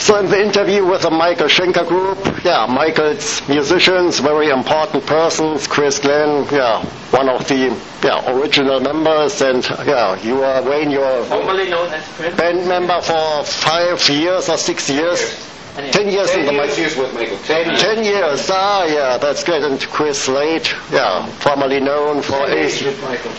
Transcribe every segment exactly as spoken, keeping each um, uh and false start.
So in the interview with the Michael Schenker Group, yeah, Michael's musicians, very important persons, Chris Glenn, yeah, one of the yeah, original members, and yeah, you are, Wayne, you're formerly known as Chris. Band member for five years or six years? Ten, ten years ten in the years, years with Michael. Ten years. Ten years, ah, yeah, that's good. And Chris Slade, yeah, formerly known for his... with Michael.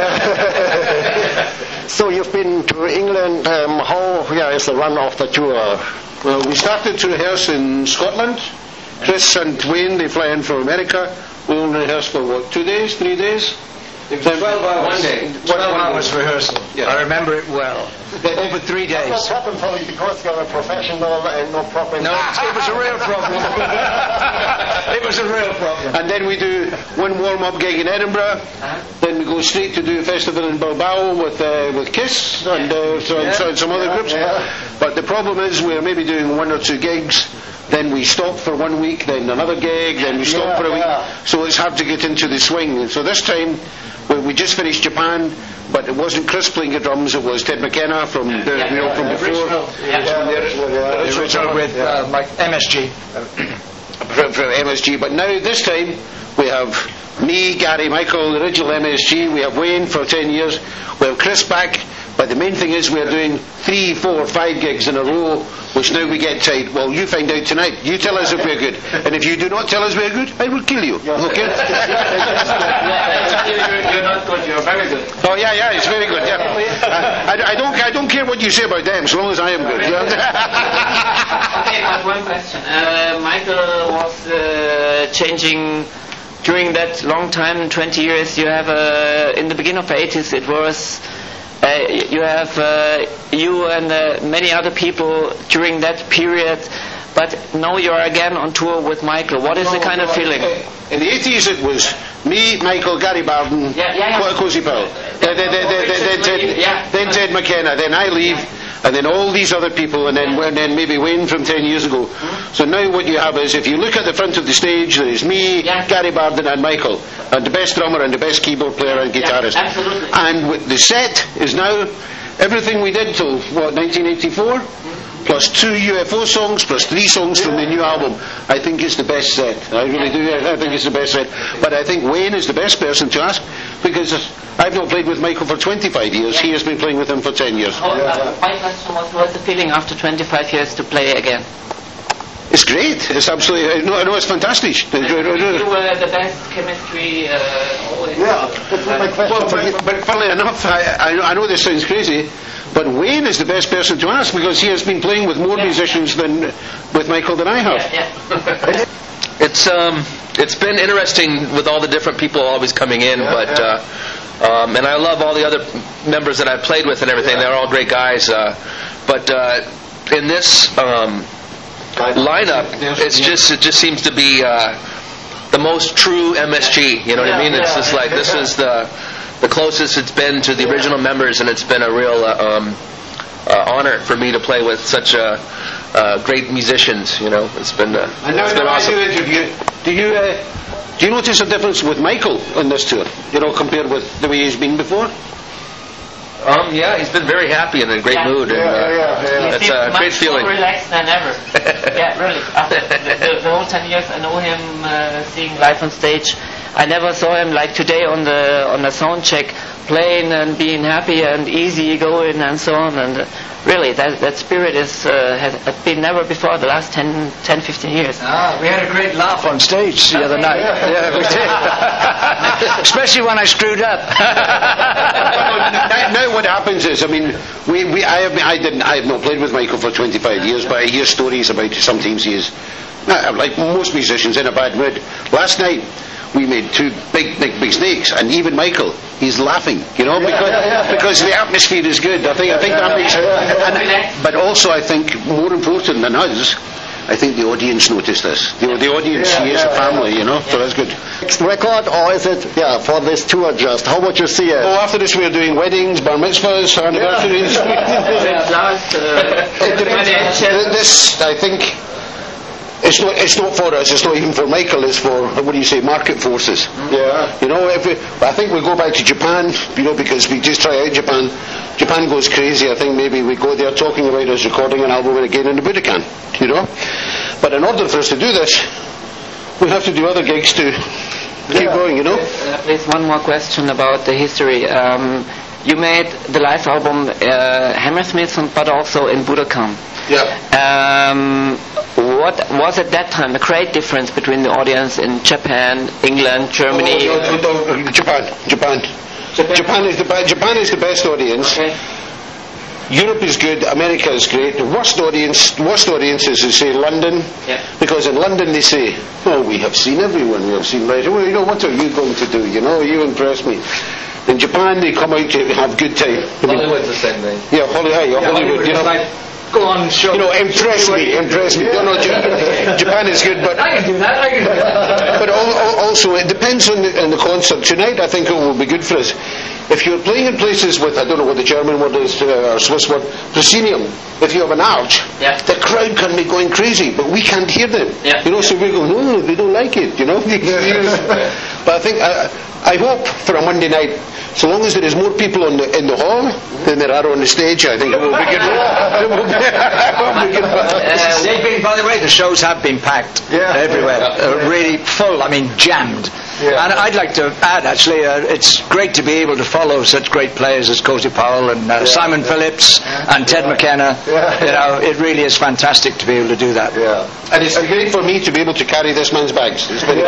So you've been to England, um, how yeah, is the run of the tour? Well, we started to rehearse in Scotland. Chris and Wayne, they fly in from America. We only rehearsed for what, two days, three days? It was twelve hours. One day. twelve hours rehearsal. Yeah. I remember it well. Over three days. That's no problem probably because you're a professional and no problem. No, it was a real problem. It was a real problem. And then we do one warm-up gig in Edinburgh. Then we go straight to do a festival in Bilbao with uh, with Kiss and uh, so, Yeah. so, some other Yeah, groups. yeah. But the problem is we're maybe doing one or two gigs. Then we stop for one week, then another gig, then we stop Yeah, for a week. yeah. So it's hard to get into the swing. And so this time, we, we just finished Japan, but it wasn't Chris playing the drums, it was Ted McKenna from the, you know, from before. Yeah. Yeah, The original with uh, like M S G. From, from M S G. But now, this time, we have me, Gary, Michael, the original M S G. We have Wayne for ten years. We have Chris back. But the main thing is we're doing three, four, five gigs in a row, which now we get tight. Well, you find out tonight. You tell us if we're good. And if you do not tell us we're good, I will kill you. Okay? You're not good, you're very good. Oh, yeah, yeah, it's very good. Yeah. I, I, don't, I don't care what you say about them, as long as I am good. Yeah? Okay, but one question. Uh, Michael was uh, changing during that long time, twenty years. You have, uh, in the beginning of the eighties, it was, uh, you have uh, you and uh, many other people during that period, but now you are again on tour with Michael. What is the kind of feeling? In the eighties, it was me, Michael, Gary Barden, Yeah, yeah, yeah. Cozy Powell. Then, then, then, then, then, Ted, Yeah. then Ted McKenna. Then I leave, and then all these other people, and then, and then maybe Wayne from ten years ago. So now what you have is, if you look at the front of the stage, there is me, Yeah. Gary Barden, and Michael, and the best drummer and the best keyboard player and guitarist. Yeah, absolutely. And with the set is now everything we did till what nineteen eighty-four. Plus two U F O songs, plus three songs from the new album. I think it's the best set. I really do. I think it's the best set. But I think Wayne is the best person to ask, because I've not played with Michael for twenty-five years. He has been playing with him for ten years. Oh, uh, my question was, what's the feeling after twenty-five years to play again? It's great. It's absolutely. I know, I know it's fantastic. You were the best chemistry uh, always. Yeah, that's what my question. Well, but, but funnily enough, I, I, know, I know this sounds crazy, but Wayne is the best person to ask, because he has been playing with more Yeah. musicians than with Michael than I have. Yeah, yeah. It's um, it's been interesting with all the different people always coming in, but uh, um, and I love all the other members that I've played with and everything. They're all great guys, uh, but uh, in this um, lineup, it's just it just seems to be uh, the most true M S G. You know what I mean? It's just like this is the the closest it's been to the original members, and it's been a real uh, um, uh, honor for me to play with such uh, uh, great musicians. You know, it's been uh, And now, it's been now awesome. I do interview. Do you uh, do you notice a difference with Michael on this tour? You know, compared with the way he's been before? Um, yeah, he's been very happy and in a great Yeah. mood, and uh, Yeah, yeah, yeah. He that's seems a much great feeling. more relaxed than ever. Yeah, really. After the, the whole ten years I know him uh, seeing live on stage, I never saw him like today on the on the sound check, playing and being happy and easy going and so on. And uh, really, that that spirit is uh, has, has been never before the last ten, ten, fifteen years. Ah, we had a great laugh on stage the other night. Yeah, we did. Especially when I screwed up. now, now what happens is, I mean, we, we I have I didn't I have not played with Michael for twenty-five years, but I hear stories about sometimes he is, uh, like most musicians, in a bad mood. Last night we made two big, big, big snakes, and even Michael, he's laughing, you know, because yeah, yeah. because the atmosphere is good. I think I think that makes it. And, but also, I think more important than us, I think the audience noticed this. The, the audience Yeah, see as yeah, a family, you know, so that's good. Next record, or is it, yeah, for this tour just? How would you see it? Oh, after this, we're doing weddings, bar mitzvahs, anniversaries. Last, uh, This, I think, it's not. It's not for us. It's not even for Michael. It's for, what do you say, market forces. Yeah. You know, if we, I think we go back to Japan. You know, because we just try out Japan. Japan goes crazy, I think maybe we go there talking about us recording an album again in the Budokan, you know. But in order for us to do this, we have to do other gigs to keep Yeah. going, you know. Uh, please, one more question about the history. Um, you made the live album uh, Hammersmith, but also in Budokan. Yeah. Um, what was at that time a great difference between the audience in Japan, England, Germany? Oh, no, no, no, Japan, Japan. Japan. Japan is the be- Japan is the best audience. Okay. Europe is good. America is great. The worst audience, worst audiences is say London, Yeah. because in London they say, "Oh, we have seen everyone. We have seen right. Well, you know, what are you going to do? You know, you impress me." In Japan, they come out to have good time. I mean, Hollywood's the same thing. yeah, Hollywood, yeah, Hollywood. You know, Go on, show. you know, impress me, impress me. No, no, Ja- Japan is good, but I can do that. I can do that. but al- al- also it depends on the, on the concert. Tonight, I think it will be good for us. If you're playing in places with, I don't know what the German word is, uh, or Swiss word, proscenium, if you have an arch, Yeah. the crowd can be going crazy, but we can't hear them. Yeah. You know, so we go, no, they don't like it, you know. But I think, I, I hope for a Monday night, so long as there is more people on the, in the hall than there are on the stage, I think it will be good. It will be, it will be good. Uh, They've been, by the way, the shows have been packed Yeah. everywhere, uh, really full. I mean, jammed. Yeah. And I'd like to add, actually, uh, it's great to be able to follow such great players as Cozy Powell and uh, Simon Phillips and Ted McKenna. Yeah. You know, it really is fantastic to be able to do that. Yeah. And it's great for me to be able to carry this man's bags. It's very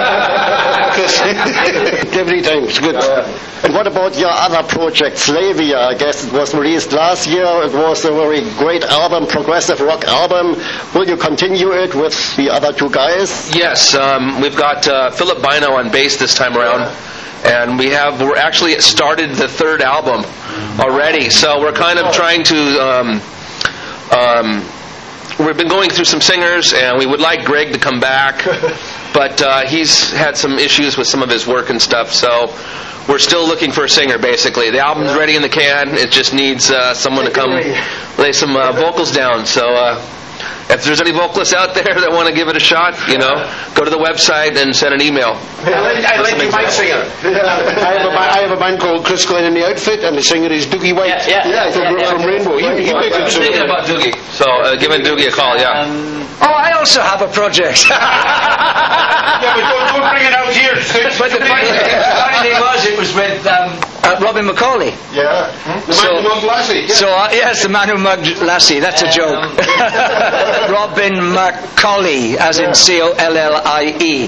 Because every time it's good. And what about your other project, Slavia? I guess it was released last year. It was a very great album, progressive rock album. Will you continue it with the other two guys? Yes, um, we've got uh, Philip Bino on bass this time around, and we have we're actually started the third album already. So we're kind of trying to. Um, um, we've been going through some singers, and we would like Greg to come back, but uh, he's had some issues with some of his work and stuff. So we're still looking for a singer. Basically, the album's ready in the can. It just needs uh, someone to come lay some uh, vocals down. So. Uh, If there's any vocalists out there that want to give it a shot, you know, go to the website and send an email. I like you might singer. I have, a, ba- I have a band called Chris Glenn in the Outfit, and the singer is Doogie White Yeah, yeah, from, yeah, yeah. from Rainbow. He, he I makes was it thinking so. about Doogie. So uh, give Doogie a call, yeah. Um, Oh, I also have a project. Yeah, but don't, don't bring it out here. But the funny, the funny thing was, it was with um, uh, Robin McCauley. Yeah. The man who mugged Lassie. So, uh, yes, the man who mugged Lassie. That's a joke. Robin McCauley, as in C O L L I E.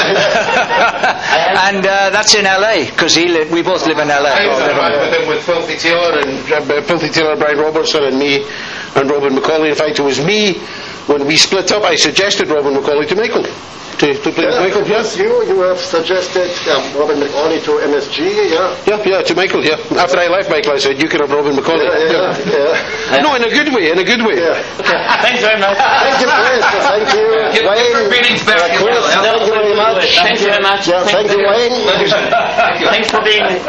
And uh, that's in L A, because he li- we both live in L A. I was in a band with him with Filthy Taylor and uh, Filthy Taylor, Brian Robertson, and me, and Robin McCauley. In fact, it was me when we split up. I suggested Robin McCauley to Michael to, to play with Michael. Yes. You, you have suggested yeah, Robin McAuley to M S G, yeah? Yeah, yeah, to Michael. Yeah. After I left Michael, I said you can have Robin McCauley. Yeah, yeah, yeah. No, in a good way. In a good way. Yeah. Thanks very much. Thank you, Chris. Thank you, Give- Wayne. give her greetings back Uh, as Chris, well, yeah? thank you very much. Thanks very much. Yeah, thank you, Wayne. Thanks for being